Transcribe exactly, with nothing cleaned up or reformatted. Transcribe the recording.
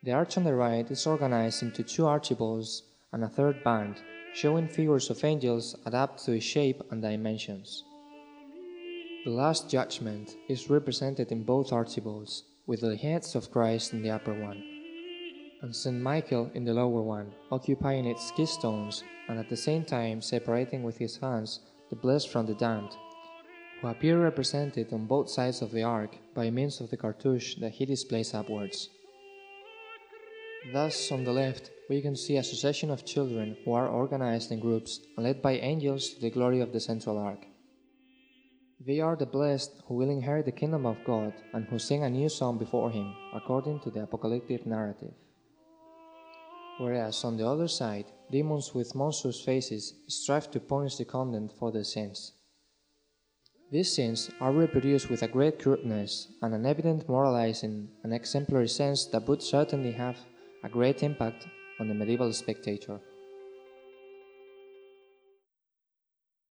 The arch on the right is organized into two archivolts and a third band, showing figures of angels adapted to its shape and dimensions. The Last Judgment is represented in both archivolts, with the heads of Christ in the upper one, and Saint Michael in the lower one, occupying its keystones and at the same time separating with his hands the blessed from the damned, who appear represented on both sides of the ark by means of the cartouche that he displays upwards. Thus, on the left, we can see a succession of children who are organized in groups and led by angels to the glory of the central ark. They are the blessed who will inherit the kingdom of God and who sing a new song before Him, according to the apocalyptic narrative. Whereas on the other side, demons with monstrous faces strive to punish the condemned for their sins. These sins are reproduced with a great crudeness and an evident moralizing and exemplary sense that would certainly have a great impact on the medieval spectator.